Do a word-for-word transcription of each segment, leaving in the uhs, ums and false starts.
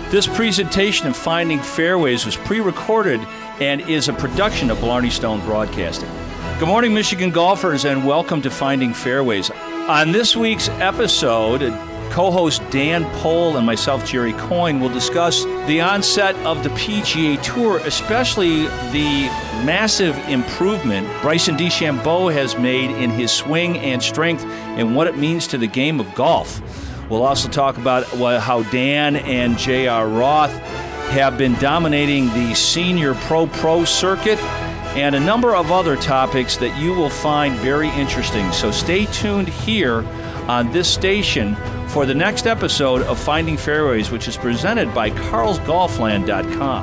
This presentation of Finding Fairways was pre-recorded and is a production of Blarney Stone Broadcasting. Good morning, Michigan golfers, and welcome to Finding Fairways. On this week's episode, co-host Dan Pohl and myself, Jerry Coyne, will discuss the onset of the P G A Tour, especially the massive improvement Bryson DeChambeau has made in his swing and strength and what it means to the game of golf. We'll also talk about how Dan and J R. Roth have been dominating the senior pro-pro circuit and a number of other topics that you will find very interesting. So stay tuned here on this station for the next episode of Finding Fairways, which is presented by Carls Golfland dot com.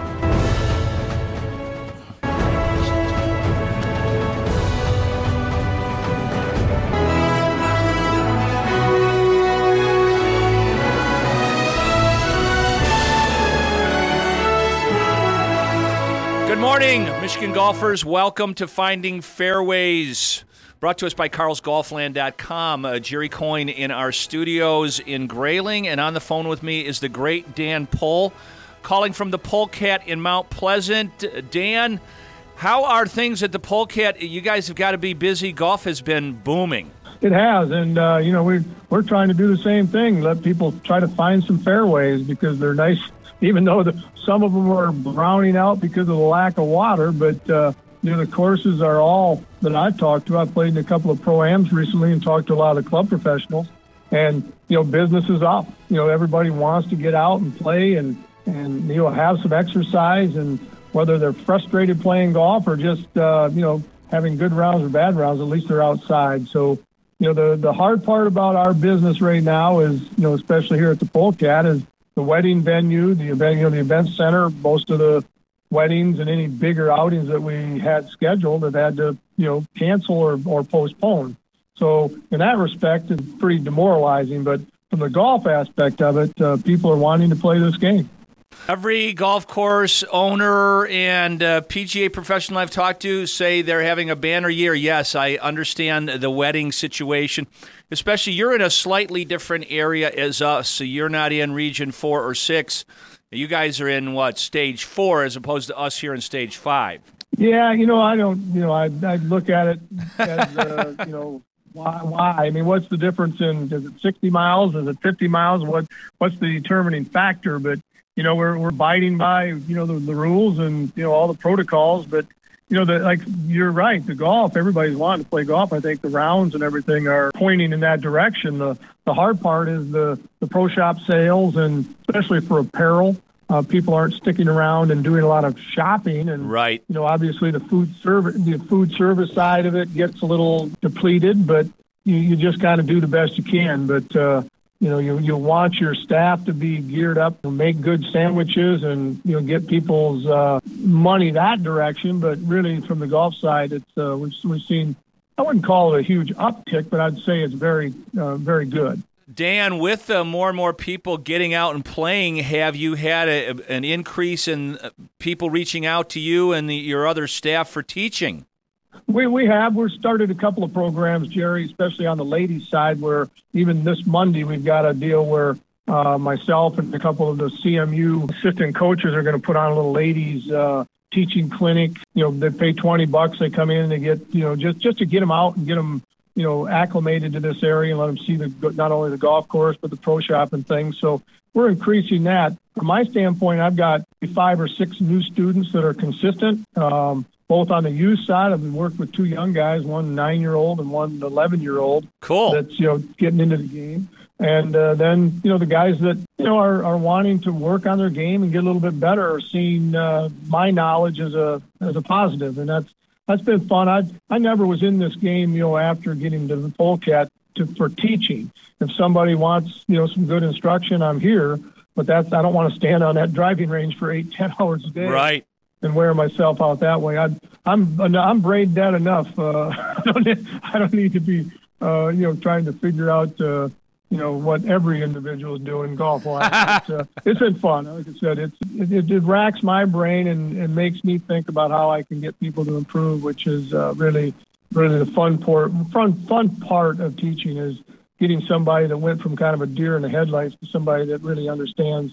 Good morning, Michigan golfers. Welcome to Finding Fairways, brought to us by Carls Golfland dot com. Uh, Jerry Coyne in our studios in Grayling, and on the phone with me is the great Dan Pohl, calling from the Polecat in Mount Pleasant. Uh, Dan, how are things at the Polecat? You guys have got to be busy. Golf has been booming. It has, and uh, you know we're we're trying to do the same thing. Let people try to find some fairways because they're nice. Even though the, some of them are browning out because of the lack of water, but uh, you know the courses are all that I've talked to. I've played in a couple of pro-ams recently and talked to a lot of club professionals, and you know business is up. You know everybody wants to get out and play and and you know have some exercise, and whether they're frustrated playing golf or just uh, you know having good rounds or bad rounds, at least they're outside. So you know the the hard part about our business right now is you know especially here at the Polecat is the wedding venue, the event, you know, the event center. Most of the weddings and any bigger outings that we had scheduled have had to, you know, cancel or, or postpone. So in that respect, it's pretty demoralizing. But from the golf aspect of it, uh, people are wanting to play this game. Every golf course owner and uh, P G A professional I've talked to say they're having a banner year. Yes, I understand the wedding situation. Especially, you're in a slightly different area as us, so you're not in Region four or six. You guys are in, what, Stage four as opposed to us here in Stage five. Yeah, you know, I don't, you know, I I look at it as, uh, you know, why, why? I mean, what's the difference in, is it sixty miles? Is it fifty miles? What What's the determining factor? But, you know, we're we're abiding by, you know, the, the rules and, you know, all the protocols, but you know, the, like you're right, the golf, everybody's wanting to play golf. I think the rounds and everything are pointing in that direction. The the hard part is the, the pro shop sales, and especially for apparel, uh, people aren't sticking around and doing a lot of shopping. And, right. you know, obviously the food service, the food service side of it gets a little depleted, but you, you just got to do the best you can. But, uh, you know, you, you want your staff to be geared up to make good sandwiches and, you know, get people's uh, money that direction. But really from the golf side, it's uh, we've, we've seen, I wouldn't call it a huge uptick, but I'd say it's very, uh, very good. Dan, with uh, more and more people getting out and playing, have you had a, an increase in people reaching out to you and the, your other staff for teaching? We we have. We've started a couple of programs, Jerry, especially on the ladies' side, where even this Monday we've got a deal where uh, myself and a couple of the C M U assistant coaches are going to put on a little ladies' uh, teaching clinic. You know, they pay twenty bucks. They come in and they get, you know, just, just to get them out and get them, you know, acclimated to this area and let them see the not only the golf course, but the pro shop and things. So we're increasing that. From my standpoint, I've got five or six new students that are consistent. Um, Both on the youth side, I've worked with two young guys, one nine-year-old and one eleven-year-old. Cool. That's, you know, getting into the game. And uh, then, you know, the guys that, you know, are, are wanting to work on their game and get a little bit better are seeing uh, my knowledge as a as a positive. And that's that's been fun. I I never was in this game, you know, after getting to the Polecat to, for teaching. If somebody wants, you know, some good instruction, I'm here. But that's I don't want to stand on that driving range for eight, ten hours a day. Right. And wear myself out that way. I, I'm I'm brain dead enough. Uh, I don't I don't need to be uh, you know trying to figure out uh, you know what every individual is doing golf wise. It's, uh, it's been fun. Like I said, it's it, it racks my brain and, and makes me think about how I can get people to improve, which is uh, really really the fun part. Fun fun part of teaching is getting somebody that went from kind of a deer in the headlights to somebody that really understands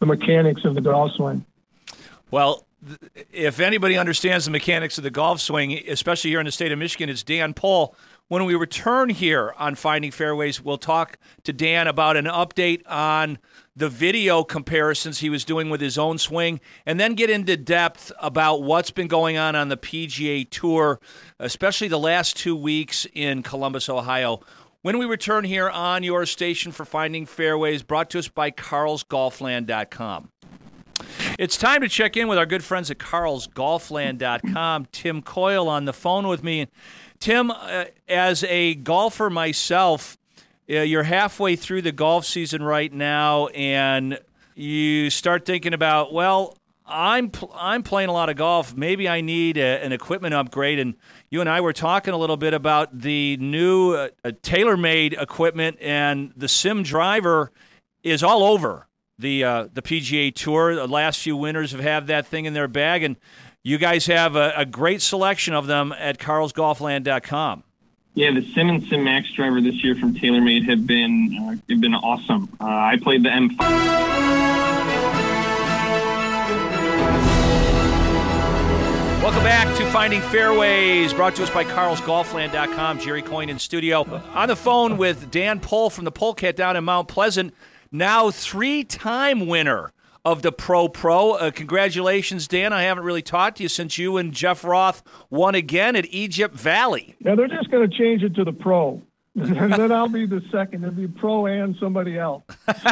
the mechanics of the golf swing. Well, if anybody understands the mechanics of the golf swing, especially here in the state of Michigan, it's Dan Pohl. When we return here on Finding Fairways, we'll talk to Dan about an update on the video comparisons he was doing with his own swing, and then get into depth about what's been going on on the P G A Tour, especially the last two weeks in Columbus, Ohio. When we return here on your station for Finding Fairways, brought to us by Carls Golf Land dot com. It's time to check in with our good friends at Carls Golf Land dot com. Tim Coyle on the phone with me. Tim, uh, as a golfer myself, uh, you're halfway through the golf season right now, and you start thinking about, well, I'm pl- I'm playing a lot of golf. Maybe I need a, an equipment upgrade. And you and I were talking a little bit about the new uh, TaylorMade equipment, and the Sim Driver is all over the uh, the P G A Tour. The last few winners have had that thing in their bag, and you guys have a, a great selection of them at Carls Golf Land dot com. Yeah, the Sim and Sim Max driver this year from TaylorMade have been uh, have been awesome. Uh, I played the M five. Welcome back to Finding Fairways, brought to us by Carls Golf Land dot com. Jerry Coyne in studio. On the phone with Dan Pohl from the Polecat down in Mount Pleasant, now three-time winner of the Pro Pro. Uh, congratulations, Dan. I haven't really talked to you since you and Jeff Roth won again at Egypt Valley. Yeah, they're just going to change it to the Pro. And then I'll be the second. It'll be Pro and somebody else.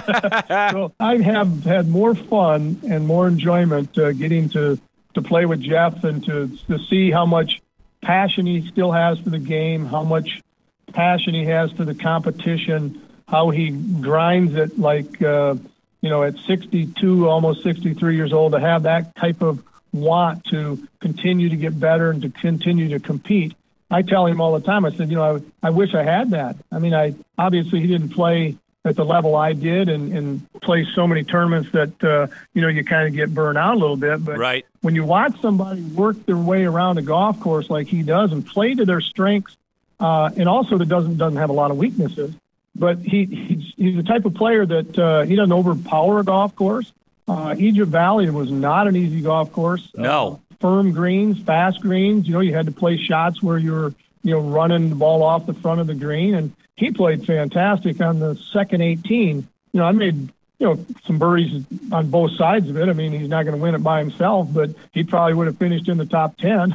So I have had more fun and more enjoyment uh, getting to, to play with Jeff, and to, to see how much passion he still has for the game, how much passion he has for the competition, how he grinds it like uh, – you know, at sixty-two, almost sixty-three years old, to have that type of want to continue to get better and to continue to compete. I tell him all the time, I said, you know, I, I wish I had that. I mean, I obviously he didn't play at the level I did, and, and play so many tournaments that, uh, you know, you kind of get burned out a little bit. But right. When you watch somebody work their way around a golf course like he does and play to their strengths, uh, and also that doesn't doesn't have a lot of weaknesses, but he he's, he's the type of player that uh, he doesn't overpower a golf course. Uh, Egypt Valley was not an easy golf course. No. Uh, firm greens, fast greens. You know, you had to play shots where you were, you know, running the ball off the front of the green. And he played fantastic on the second eighteen. You know, I made, you know, some birdies on both sides of it. I mean, he's not going to win it by himself, but he probably would have finished in the top ten.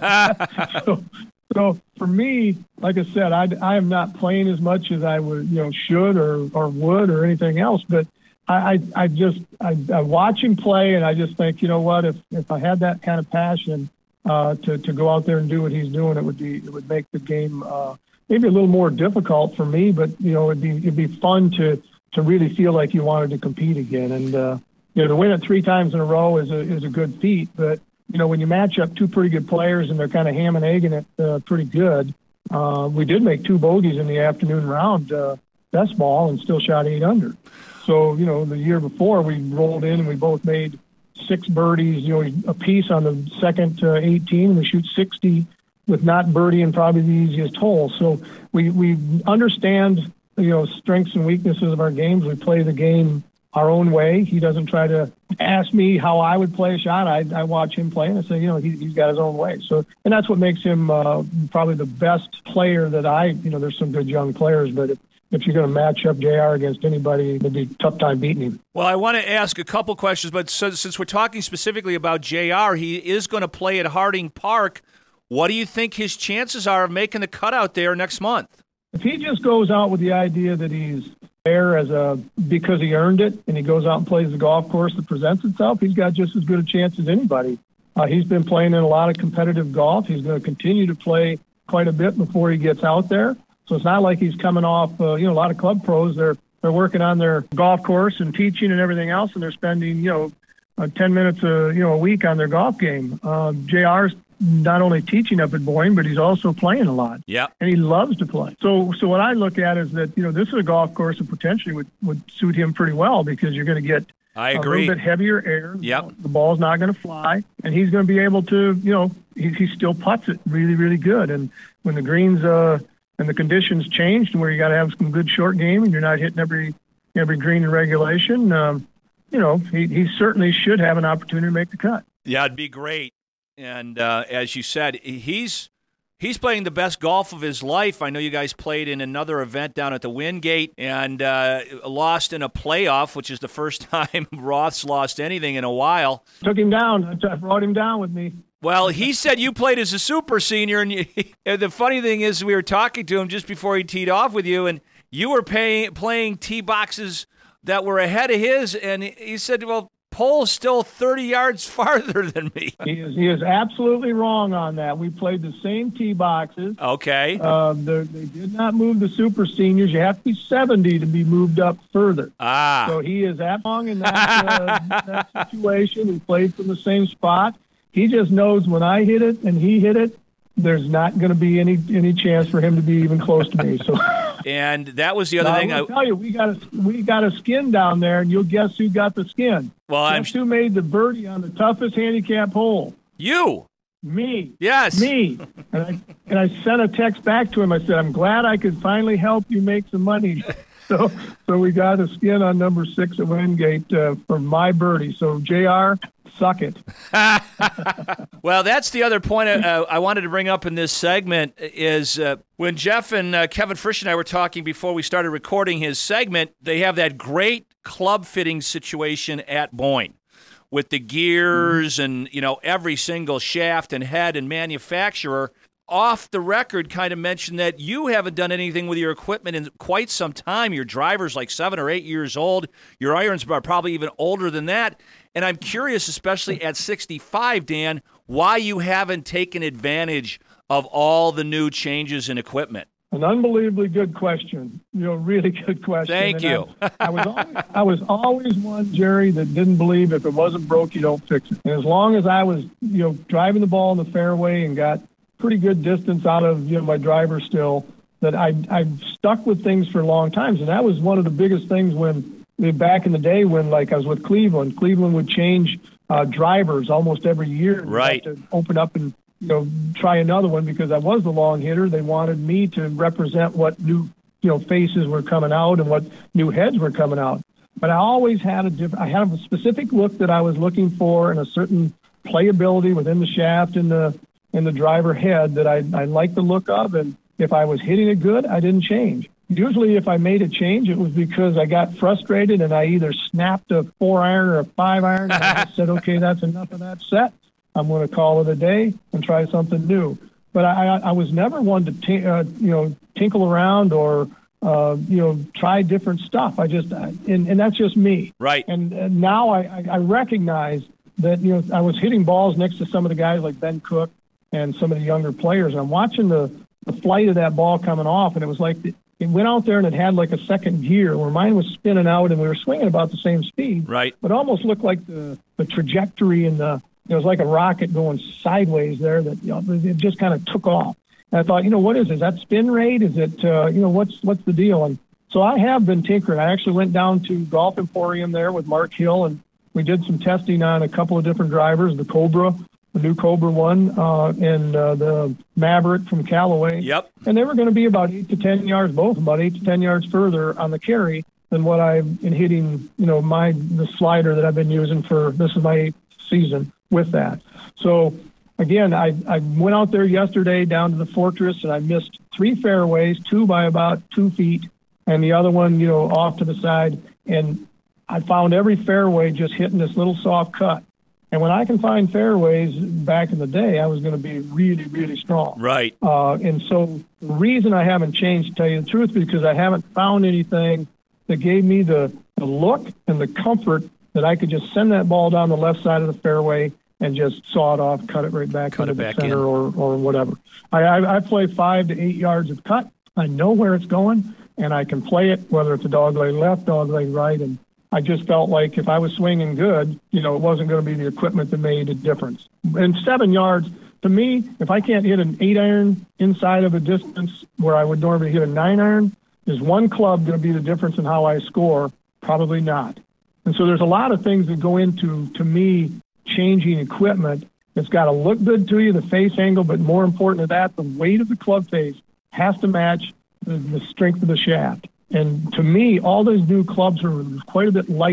so, So for me, like I said, I, I am not playing as much as I would, you know, should or, or would or anything else. But I, I, I just I, I watch him play, and I just think, you know what, if, if I had that kind of passion uh, to to go out there and do what he's doing, it would be it would make the game uh, maybe a little more difficult for me. But you know, it'd be it'd be fun to to really feel like you wanted to compete again. And uh, you know, to win it three times in a row is a is a good feat, but you know, when you match up two pretty good players and they're kind of ham and egging it uh, pretty good, uh, we did make two bogeys in the afternoon round, uh, best ball, and still shot eight under. So, you know, the year before we rolled in and we both made six birdies, you know, a piece on the second uh, eighteen. We shoot sixty with not birdieing probably the easiest hole. So we, we understand, you know, strengths and weaknesses of our games. We play the game our own way. He doesn't try to ask me how I would play a shot. I, I watch him play, and I say, you know, he, he's got his own way. So, and that's what makes him uh, probably the best player that I, you know, there's some good young players, but if, if you're going to match up J R against anybody, it'd be a tough time beating him. Well, I want to ask a couple questions, but so, since we're talking specifically about J R, he is going to play at Harding Park. What do you think his chances are of making the cutout there next month? If he just goes out with the idea that he's there as a because he earned it, and he goes out and plays the golf course that presents itself, he's got just as good a chance as anybody. Uh, he's been playing in a lot of competitive golf. He's going to continue to play quite a bit before he gets out there. So it's not like he's coming off, uh, you know, a lot of club pros, they're they're working on their golf course and teaching and everything else, and they're spending, you know, uh, ten minutes a, you know, a week on their golf game. Uh, J R's not only teaching up at Boyne, but he's also playing a lot. Yeah. And he loves to play. So so what I look at is that, you know, this is a golf course that potentially would, would suit him pretty well, because you're going to get I a agree. little bit heavier air. Yep. The ball's not going to fly, and he's going to be able to, you know, he, he still putts it really, really good. And when the greens uh, and the conditions changed, where you got to have some good short game and you're not hitting every every green in regulation, um, you know, he, he certainly should have an opportunity to make the cut. Yeah, it'd be great. And uh, as you said, he's he's playing the best golf of his life. I know you guys played in another event down at the Wingate and uh, lost in a playoff, which is the first time Roth's lost anything in a while. Took him down. I brought him down with me. Well, he said you played as a super senior, and, you, and the funny thing is we were talking to him just before he teed off with you, and you were pay, playing tee boxes that were ahead of his, and he said, well, Pole's still thirty yards farther than me. He is, he is absolutely wrong on that. We played the same tee boxes. Okay. Uh, they did not move the super seniors. You have to be seventy to be moved up further. Ah. So he is that wrong in that, uh, that situation. We played from the same spot. He just knows when I hit it and he hit it, there's not going to be any any chance for him to be even close to me. So, and that was the other now, thing. I tell you, we got a we got a skin down there, and you'll guess who got the skin. Well, I'm Guess who made the birdie on the toughest handicap hole? You. Me. Yes. Me. And I and I sent a text back to him. I said, I'm glad I could finally help you make some money. So so we got a skin on number six at Wingate uh, for my birdie. So J R, suck it. Well, that's the other point uh, I wanted to bring up in this segment is uh, when Jeff and uh, Kevin Frisch and I were talking before we started recording his segment, they have that great club fitting situation at Boyne with the gears and, you know, every single shaft and head and manufacturer. Off the record kind of mentioned that you haven't done anything with your equipment in quite some time. Your driver's like seven or eight years old. Your irons are probably even older than that. And I'm curious, especially at sixty-five, Dan, why you haven't taken advantage of all the new changes in equipment. An unbelievably good question. You know, really good question. Thank and you. I, I was always, I was always one, Jerry, that didn't believe if it wasn't broke, you don't fix it. And as long as I was, you know, driving the ball in the fairway and got pretty good distance out of, you know, my driver still, that I I've stuck with things for long times. And that was one of the biggest things when back in the day when, like, I was with Cleveland. Cleveland would change uh, drivers almost every year. Right. To open up and, you know, try another one because I was the long hitter. They wanted me to represent what new, you know, faces were coming out and what new heads were coming out. But I always had a different, I had a specific look that I was looking for and a certain playability within the shaft and the, in the driver head that I, I liked the look of. And if I was hitting it good, I didn't change. Usually if I made a change, it was because I got frustrated and I either snapped a four iron or a five iron and I said, okay, that's enough of that set. I'm going to call it a day and try something new. But I, I was never one to, t- uh, you know, tinkle around or, uh, you know, try different stuff. I just, and, and that's just me. Right. And, and now I, I recognize that, you know, I was hitting balls next to some of the guys like Ben Cook and some of the younger players. And I'm watching the, the flight of that ball coming off, and it was like the, it went out there and it had like a second gear where mine was spinning out and we were swinging about the same speed. Right. But it almost looked like the, the trajectory and the, it was like a rocket going sideways there that, you know, it just kind of took off. And I thought, you know, what is it? Is that spin rate? Is it, uh, you know, what's, what's the deal? And so I have been tinkering. I actually went down to Golf Emporium there with Mark Hill and we did some testing on a couple of different drivers, the Cobra, the new Cobra one, uh, and uh, the Maverick from Callaway. Yep. And they were going to be about eight to ten yards, both about eight to ten yards further on the carry than what I've been hitting, you know, my the slider that I've been using for, this is my eighth season with that. So, again, I, I went out there yesterday down to the Fortress, and I missed three fairways, two by about two feet, and the other one, you know, off to the side. And I found every fairway just hitting this little soft cut. And when I can find fairways back in the day, I was going to be really, really strong. Right. Uh, and so the reason I haven't changed, to tell you the truth, because I haven't found anything that gave me the, the look and the comfort that I could just send that ball down the left side of the fairway and just saw it off, cut it right back cut into it the back center in. or, or whatever. I, I, I play five to eight yards of cut. I know where it's going, and I can play it, whether it's a dog leg left, dog leg right, and I just felt like if I was swinging good, you know, it wasn't going to be the equipment that made a difference. And seven yards, to me, if I can't hit an eight iron inside of a distance where I would normally hit a nine iron, is one club going to be the difference in how I score? Probably not. And so there's a lot of things that go into, to me, changing equipment. It's got to look good to you, the face angle, but more important than that, the weight of the club face has to match the, the strength of the shaft. And to me, all those new clubs are quite a bit lighter.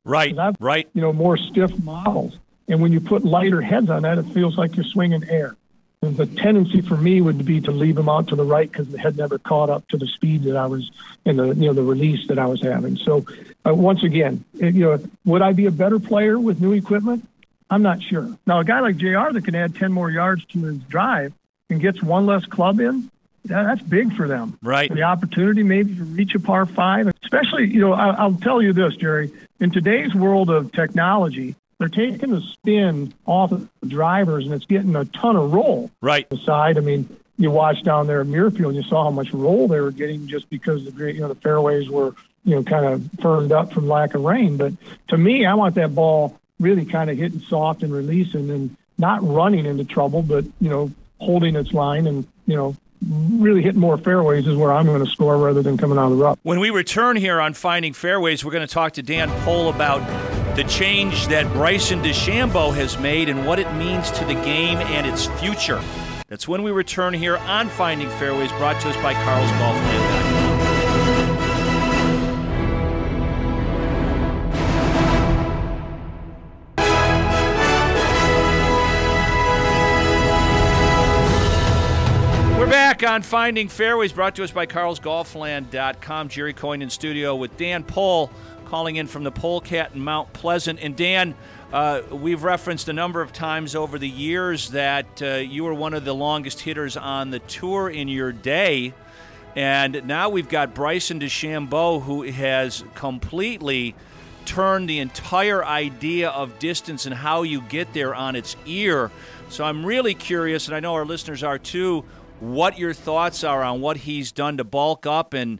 Right, I've, right. You know, more stiff models. And when you put lighter heads on that, it feels like you're swinging air. And the tendency for me would be to leave them out to the right because the head never caught up to the speed that I was and the you know the release that I was having. So uh, once again, it, you know, would I be a better player with new equipment? I'm not sure. Now a guy like J R that can add ten more yards to his drive and gets one less club in, that, that's big for them. Right. The opportunity maybe to reach a par five, especially you know I, I'll tell you this, Jerry. In today's world of technology, they're taking the spin off of the drivers, and it's getting a ton of roll. Right. The side. I mean, you watched down there at Muirfield, and you saw how much roll they were getting just because the you know the fairways were you know kind of firmed up from lack of rain. But to me, I want that ball really kind of hitting soft and releasing, and not running into trouble, but you know holding its line and you know really hitting more fairways is where I'm going to score rather than coming out of the rough. When we return here on Finding Fairways, we're going to talk to Dan Pohl about the change that Bryson DeChambeau has made and what it means to the game and its future. That's when we return here on Finding Fairways, brought to us by Carl's Golf Land. We're back on Finding Fairways, brought to us by Carls Golf Land dot com. Jerry Coyne in studio with Dan Pohl, calling in from the Polecat in Mount Pleasant. And Dan, uh, we've referenced a number of times over the years that uh, you were one of the longest hitters on the tour in your day. And now we've got Bryson DeChambeau, who has completely turned the entire idea of distance and how you get there on its ear. So I'm really curious, and I know our listeners are too, what your thoughts are on what he's done to bulk up and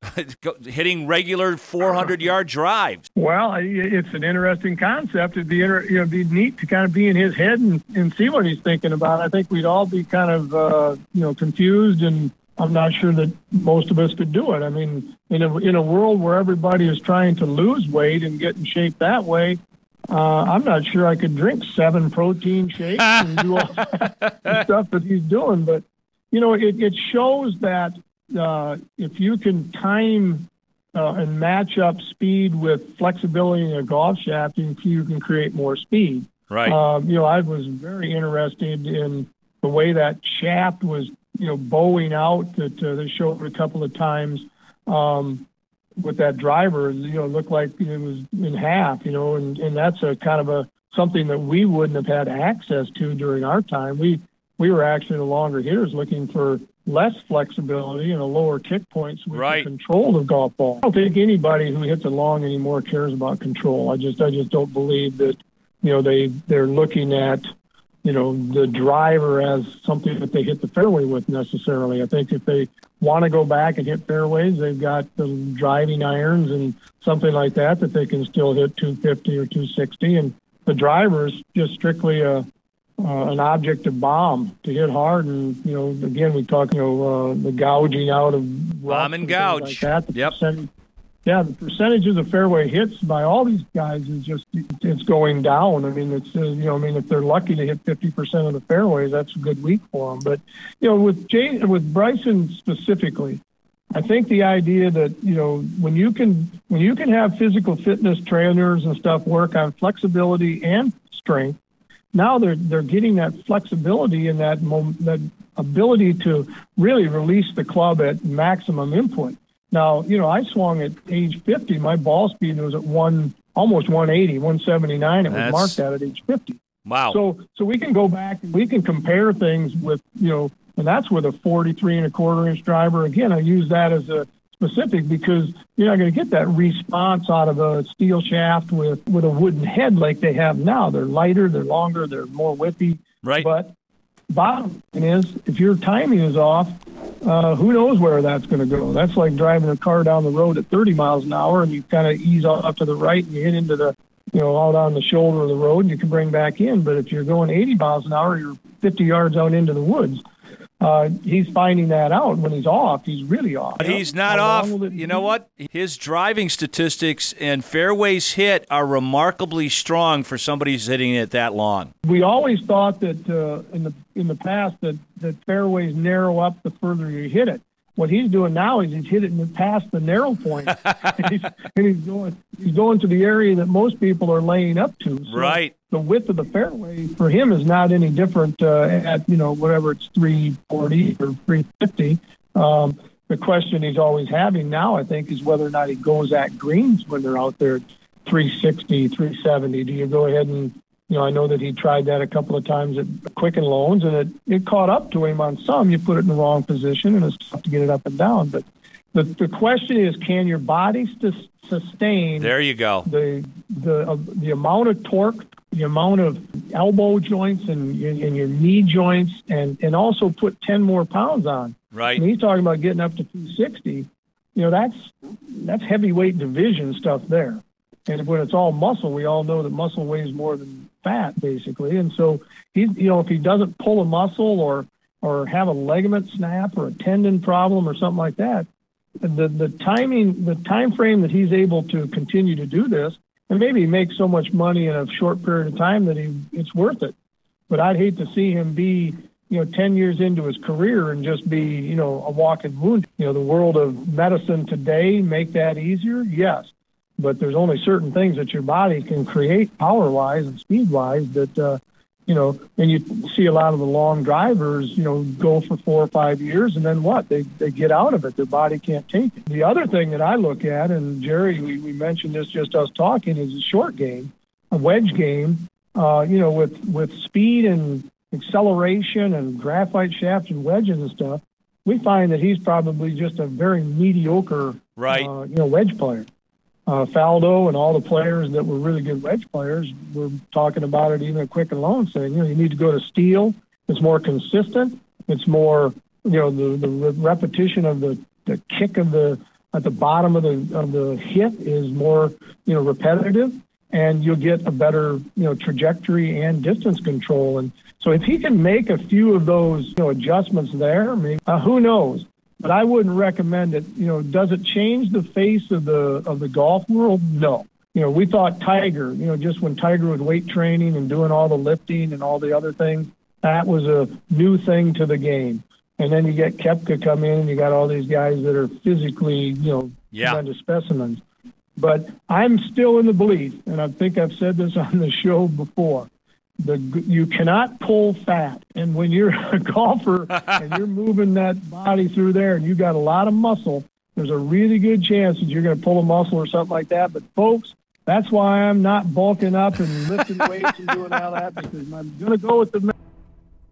hitting regular four hundred yard drives. Well, it's an interesting concept. It'd be, inter- you know, it'd be neat to kind of be in his head and, and see what he's thinking about. I think we'd all be kind of, uh, you know, confused, and I'm not sure that most of us could do it. I mean, in a, in a world where everybody is trying to lose weight and get in shape that way, uh, I'm not sure I could drink seven protein shakes and do all the stuff that he's doing. But, you know, it, it shows that Uh, if you can time uh, and match up speed with flexibility in a golf shaft, you, you can create more speed. Right. Um, you know, I was very interested in the way that shaft was, you know, bowing out that uh, they showed a couple of times um, with that driver. You know, it looked like it was in half, you know, and, and that's a kind of a something that we wouldn't have had access to during our time. We, we were actually the longer hitters looking for less flexibility and a lower kick point so we right. can control the golf ball. I don't think anybody who hits it long anymore cares about control. I just I just don't believe that, you know, they, they're looking at, you know, the driver as something that they hit the fairway with necessarily. I think if they want to go back and hit fairways, they've got the driving irons and something like that that they can still hit two fifty or two sixty. And the driver's just strictly a Uh, an object to bomb, to hit hard. And, you know, again, we talk, you know, uh, the gouging out of bomb and gouge. Like that. The yep. percentage, yeah, the percentages of fairway hits by all these guys is just, it's going down. I mean, it's, uh, you know, I mean, if they're lucky to hit fifty percent of the fairways, that's a good week for them. But, you know, with Jay, with Bryson specifically, I think the idea that, you know, when you can, when you can have physical fitness trainers and stuff work on flexibility and strength, now they're they're getting that flexibility and that mom, that ability to really release the club at maximum input. Now, you know, I swung at age fifty. My ball speed was at one almost one eighty, one seventy-nine. It was That's... marked at at age fifty. Wow. So so we can go back and we can compare things with, you know, and that's with a forty-three and a quarter inch driver. Again, I use that as a specific because you're not going to get that response out of a steel shaft with, with a wooden head like they have now. They're lighter, they're longer, they're more whippy. Right. But bottom line is, if your timing is off, uh, who knows where that's going to go. That's like driving a car down the road at thirty miles an hour and you kind of ease off to the right and you hit into the, you know, out on the shoulder of the road and you can bring back in. But if you're going eighty miles an hour, you're fifty yards out into the woods. Uh, he's finding that out. When he's off, he's really off. But he's not off. You know what? His driving statistics and fairways hit are remarkably strong for somebody who's hitting it that long. We always thought that uh, in the in the past that, that fairways narrow up the further you hit it. What he's doing now is he's hitting it past the narrow point, and, he's, and he's going he's going to the area that most people are laying up to. So right. The width of the fairway for him is not any different uh, at you know whatever it's three forty or three fifty. Um, the question he's always having now, I think, is whether or not he goes at greens when they're out there at three sixty, three seventy. Do you go ahead and You know, I know that he tried that a couple of times at Quicken Loans, and it, it caught up to him on some. You put it in the wrong position, and it's tough to get it up and down. But the the question is, can your body st- sustain? There you go. The the uh, the amount of torque, the amount of elbow joints and, and your knee joints, and, and also put ten more pounds on. Right. And he's talking about getting up to two sixty. You know, that's that's heavyweight division stuff there. And when it's all muscle, we all know that muscle weighs more than fat, basically. And so, he, you know, if he doesn't pull a muscle or or have a ligament snap or a tendon problem or something like that, the the timing, the time frame that he's able to continue to do this, and maybe make so much money in a short period of time that he it's worth it. But I'd hate to see him be, you know, ten years into his career and just be, you know, a walking wound. You know, the world of medicine today make that easier, yes. But there's only certain things that your body can create power-wise and speed-wise that, uh, you know, and you see a lot of the long drivers, you know, go for four or five years, and then what? They they get out of it. Their body can't take it. The other thing that I look at, and Jerry, we, we mentioned this just us talking, is a short game, a wedge game, uh, you know, with, with speed and acceleration and graphite shafts and wedges and stuff. We find that he's probably just a very mediocre, right. uh, you know, wedge player. Uh, Faldo and all the players that were really good wedge players were talking about it even at Quicken Loans, saying, you know, you need to go to steel. It's more consistent. It's more, you know, the, the repetition of the, the kick of the at the bottom of the of the hit is more, you know, repetitive, and you'll get a better, you know, trajectory and distance control. And so if he can make a few of those, you know, adjustments there, maybe, uh, who knows? But I wouldn't recommend it. You know, does it change the face of the of the golf world? No. You know, we thought Tiger, you know, just when Tiger was weight training and doing all the lifting and all the other things, that was a new thing to the game. And then you get Koepka come in, and you got all these guys that are physically, you know, yeah. tremendous specimens. But I'm still in the belief, and I think I've said this on the show before, The, you cannot pull fat. And when you're a golfer and you're moving that body through there and you got a lot of muscle, there's a really good chance that you're going to pull a muscle or something like that. But, folks, that's why I'm not bulking up and lifting weights and doing all that, because I'm going to go with the –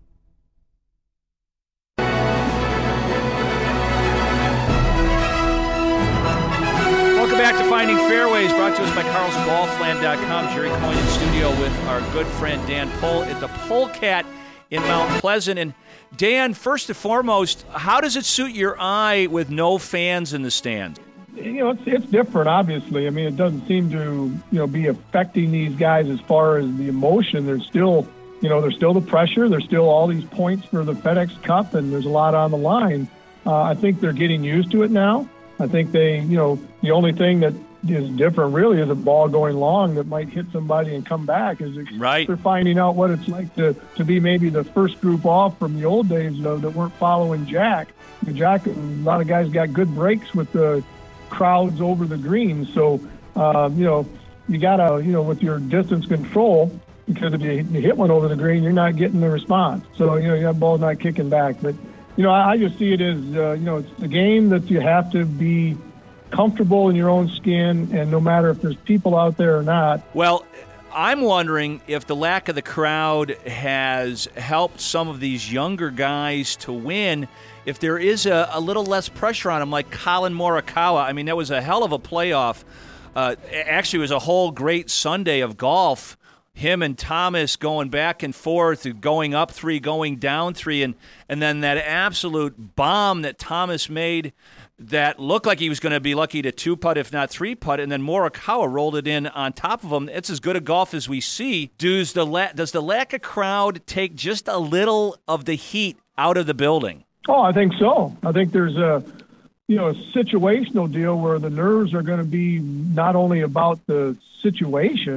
Welcome back to Finding Fairways, brought to us by Carl's Golf Land dot com. Jerry Coyne in studio with our good friend Dan Pohl at the Polecat in Mount Pleasant. And Dan, first and foremost, how does it suit your eye with no fans in the stands? You know, it's it's different, obviously. I mean, it doesn't seem to, you know, be affecting these guys as far as the emotion. There's still, you know, there's still the pressure. There's still all these points for the FedEx Cup, and there's a lot on the line. Uh, I think they're getting used to it now. I think they, you know, the only thing that is different really is a ball going long that might hit somebody and come back. Is right. They're finding out what it's like to, to be maybe the first group off from the old days, though, that weren't following Jack. Jack, a lot of guys got good breaks with the crowds over the green. So, uh, you know, you got to, you know, with your distance control, because if you, you hit one over the green, you're not getting the response. So, you know, your ball's not kicking back. But, you know, I, I just see it as, uh, you know, it's a game that you have to be comfortable in your own skin, and no matter if there's people out there or not. Well, I'm wondering if the lack of the crowd has helped some of these younger guys to win, if there is a, a little less pressure on them, like Colin Morikawa. I mean, that was a hell of a playoff. Uh, actually, it was a whole great Sunday of golf. Him and Thomas going back and forth, going up three, going down three, and, and then that absolute bomb that Thomas made that looked like he was going to be lucky to two-putt, if not three-putt, and then Morikawa rolled it in on top of him. It's as good a golf as we see. Does the, la- does the lack of crowd take just a little of the heat out of the building? Oh, I think so. I think there's a, you know, a situational deal where the nerves are going to be not only about the situation,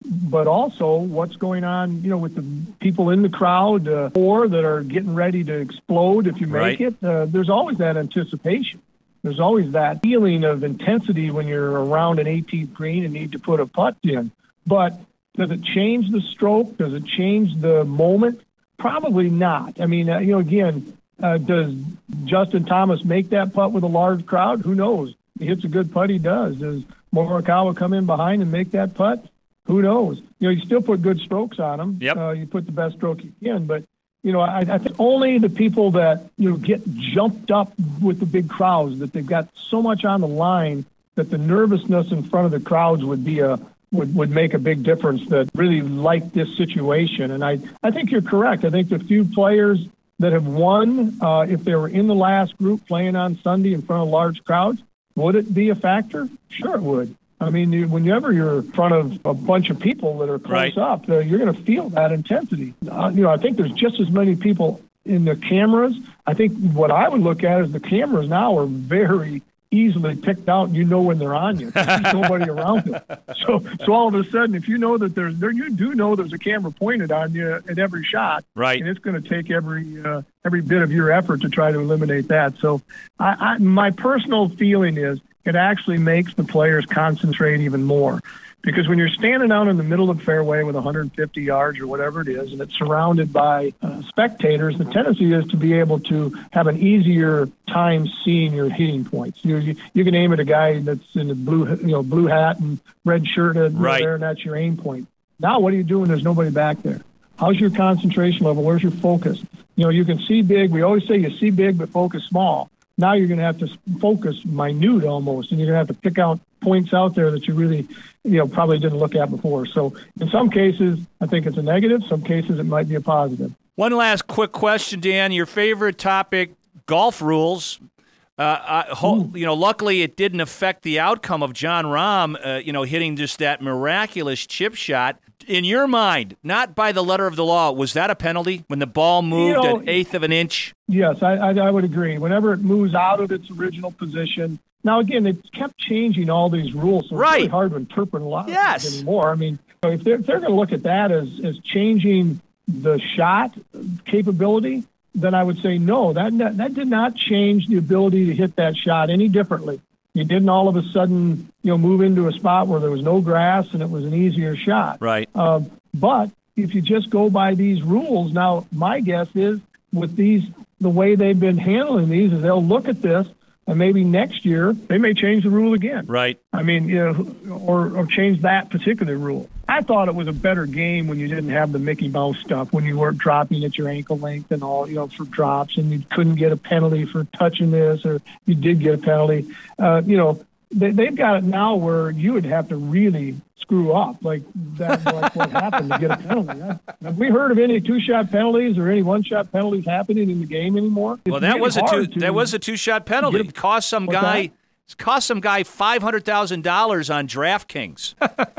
but also what's going on, you know, with the people in the crowd, uh, or that are getting ready to explode if you make Right. it. Uh, there's always that anticipation. There's always that feeling of intensity when you're around an eighteenth green and need to put a putt in. But does it change the stroke? Does it change the moment? Probably not. I mean, uh, you know, again, uh, does Justin Thomas make that putt with a large crowd? Who knows? He hits a good putt, he does. Does Morikawa come in behind and make that putt? Who knows? You know, you still put good strokes on them. Yep. Uh, you put the best stroke you can, but you know, I, I think only the people that, you know, get jumped up with the big crowds, that they've got so much on the line that the nervousness in front of the crowds would be a would, would make a big difference, that really like this situation. And I, I think you're correct. I think the few players that have won, uh, if they were in the last group playing on Sunday in front of large crowds, would it be a factor? Sure it would. I mean, you, whenever you're in front of a bunch of people that are close Right. up, uh, you're going to feel that intensity. Uh, you know, I think there's just as many people in the cameras. I think what I would look at is the cameras now are very easily picked out, and you know when they're on you. There's nobody around you. So, so all of a sudden, if you know that there's there, you do know there's a camera pointed on you at every shot, Right. and it's going to take every uh, every bit of your effort to try to eliminate that. So, I, I, my personal feeling is it actually makes the players concentrate even more. Because when you're standing out in the middle of the fairway with one hundred fifty yards or whatever it is, and it's surrounded by uh, spectators, the tendency is to be able to have an easier time seeing your hitting points. You you, you can aim at a guy that's in a blue you know blue hat and red shirt and Right. there, and that's your aim point. Now, what are you doing? There's nobody back there. How's your concentration level? Where's your focus? You know, you can see big. We always say you see big, but focus small. Now you're going to have to focus minute almost, and you're going to have to pick out points out there that you really, you know, probably didn't look at before. So in some cases, I think it's a negative. Some cases, it might be a positive. One last quick question, Dan. Your favorite topic, golf rules. Uh, I ho- you know, luckily it didn't affect the outcome of Jon Rahm, uh, you know, hitting just that miraculous chip shot. In your mind, not by the letter of the law, was that a penalty when the ball moved You know, an eighth of an inch? Yes, I, I, I would agree. Whenever it moves out of its original position. Now, again, it kept changing all these rules, so it's Right. really hard to interpret a lot Yes. of things anymore. I mean, if they're, if they're going to look at that as, as changing the shot capability, then I would say no, that, that that did not change the ability to hit that shot any differently. You didn't all of a sudden, you know, move into a spot where there was no grass and it was an easier shot. Right. Uh, but if you just go by these rules, now my guess is with these, the way they've been handling these is they'll look at this and maybe next year they may change the rule again. Right. I mean, you know, or, or change that particular rule. I thought it was a better game when you didn't have the Mickey Mouse stuff, when you weren't dropping at your ankle length and all, you know, for drops, and you couldn't get a penalty for touching this, or you did get a penalty. Uh, you know, they, they've got it now where you would have to really screw up, like that, like what happened to get a penalty. Have we heard of any two-shot penalties or any one-shot penalties happening in the game anymore? It's Well, that really was a two. hard to- That was a two-shot penalty. Get a- It cost some What's guy. that? Cost some guy five hundred thousand dollars on DraftKings.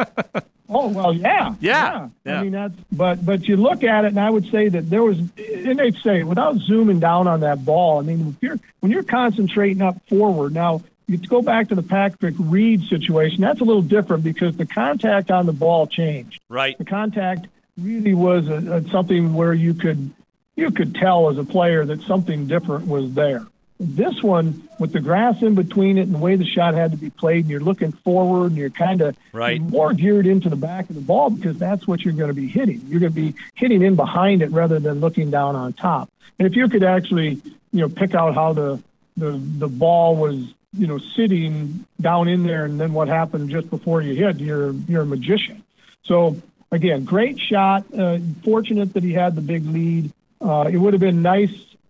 Oh, well, yeah. Yeah, yeah. I mean, that's, but, but you look at it, and I would say that there was, and they'd say, without zooming down on that ball, I mean, if you're, when you're concentrating up forward, now, you go back to the Patrick Reed situation, that's a little different because the contact on the ball changed. Right. The contact really was a, a, something where you could, you could tell as a player that something different was there. This one, with the grass in between it and the way the shot had to be played, and you're looking forward and you're kind of Right. more geared into the back of the ball because that's what you're going to be hitting. You're going to be hitting in behind it rather than looking down on top. And if you could actually, you know, pick out how the the, the ball was, you know, sitting down in there and then what happened just before you hit, you're, you're a magician. So, again, great shot. Uh, fortunate that he had the big lead. Uh, it would have been nice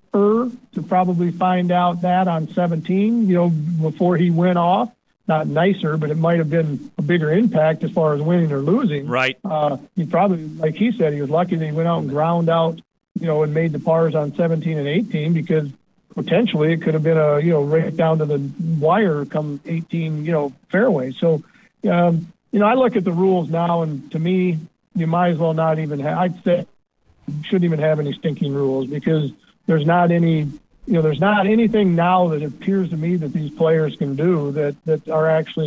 to probably find out that on seventeen, you know, before he went off. Not nicer, but it might have been a bigger impact as far as winning or losing. Right. Uh, he probably, like he said, he was lucky that he went out and ground out, you know, and made the pars on seventeen and eighteen because potentially it could have been a, you know, right down to the wire come eighteen, you know, fairway. So, um, you know, I look at the rules now, and to me, you might as well not even have, I'd say, you shouldn't even have any stinking rules because there's not any, you know, there's not anything now that appears to me that these players can do that, that are actually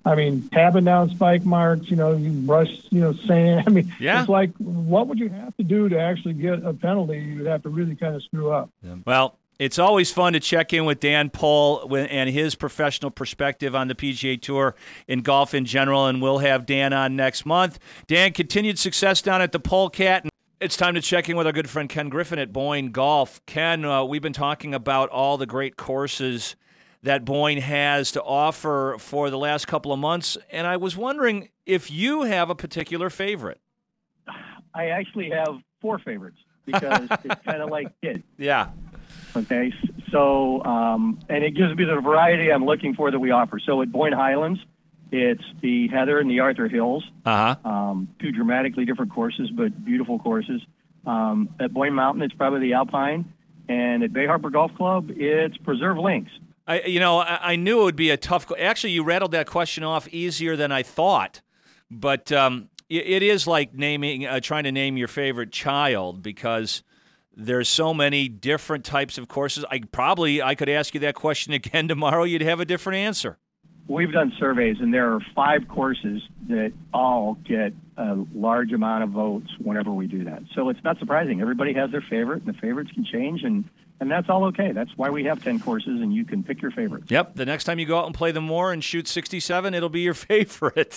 I mean, tapping down spike marks, you know, you brush, you know, sand. I mean, yeah. It's like, what would you have to do to actually get a penalty? You'd have to really kind of screw up. Yeah. Well, it's always fun to check in with Dan Pohl and his professional perspective on the P G A Tour and golf in general, and we'll have Dan on next month. Dan, continued success down at the Polecat. It's time to check in with our good friend Ken Griffin at Boyne Golf. Ken, uh, we've been talking about all the great courses that Boyne has to offer for the last couple of months, and I was wondering if you have a particular favorite. I actually have four favorites because it's kind of like kids. Yeah. Okay, so, um, and it gives me the variety I'm looking for that we offer. So at Boyne Highlands, it's the Heather and the Arthur Hills. Uh-huh. Um, two dramatically different courses, but beautiful courses. Um, at Boyne Mountain, it's probably the Alpine. And at Bay Harbor Golf Club, it's Preserve Links. I, you know, I, I knew it would be a tough – actually, you rattled that question off easier than I thought. But um, it, it is like naming, uh, trying to name your favorite child because there's so many different types of courses. I probably – I could ask you that question again tomorrow. You'd have a different answer. We've done surveys, and there are five courses that all get a large amount of votes whenever we do that. So it's not surprising. Everybody has their favorite, and the favorites can change, and – And that's all okay. That's why we have ten courses, and you can pick your favorite. Yep. The next time you go out and play the Moore and shoot sixty-seven, it'll be your favorite.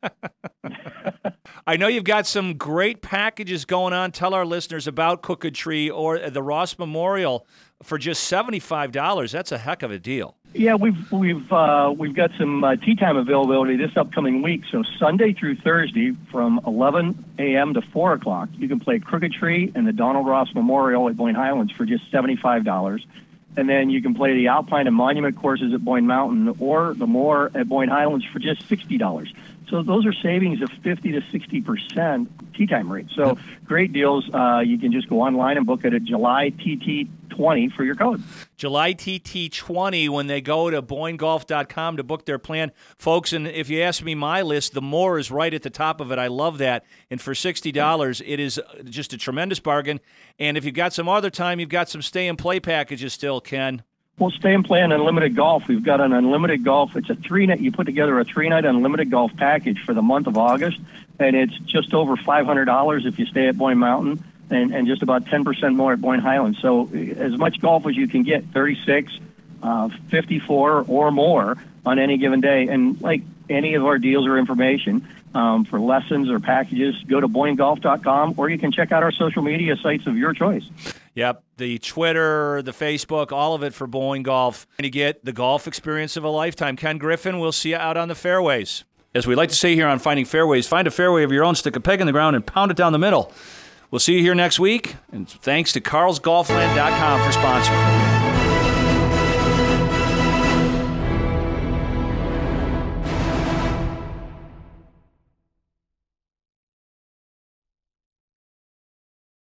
I know you've got some great packages going on. Tell our listeners about Crooked Tree or the Ross Memorial for just seventy-five dollars. That's a heck of a deal. Yeah, we've we've uh, we've got some uh, tee time availability this upcoming week. So Sunday through Thursday from eleven a.m. to four o'clock, you can play Crooked Tree and the Donald Ross Memorial at Boyne Highlands for just seventy-five dollars. And then you can play the Alpine and Monument courses at Boyne Mountain or the Moore at Boyne Highlands for just sixty dollars. So those are savings of fifty to sixty percent tee time rate. So great deals. Uh, you can just go online and book it at July T T twenty for your code. July T T twenty when they go to boyne golf dot com to book their plan. Folks, and if you ask me my list, the Moore is right at the top of it. I love that. And for sixty dollars, it is just a tremendous bargain. And if you've got some other time, you've got some stay and play packages still, Ken. Well, stay and play on Unlimited Golf. We've got an Unlimited Golf. It's a three-night. You put together a three-night Unlimited Golf package for the month of August, and it's just over five hundred dollars if you stay at Boyne Mountain, and, and just about ten percent more at Boyne Highlands. So as much golf as you can get, thirty-six, uh, fifty-four, or more on any given day. And like any of our deals or information um, for lessons or packages, go to boyne golf dot com, or you can check out our social media sites of your choice. Yep, the Twitter, the Facebook, all of it for Boyne Golf. And you get the golf experience of a lifetime. Ken Griffin, we'll see you out on the fairways. As we like to say here on Finding Fairways, find a fairway of your own, stick a peg in the ground, and pound it down the middle. We'll see you here next week. And thanks to carls golf land dot com for sponsoring.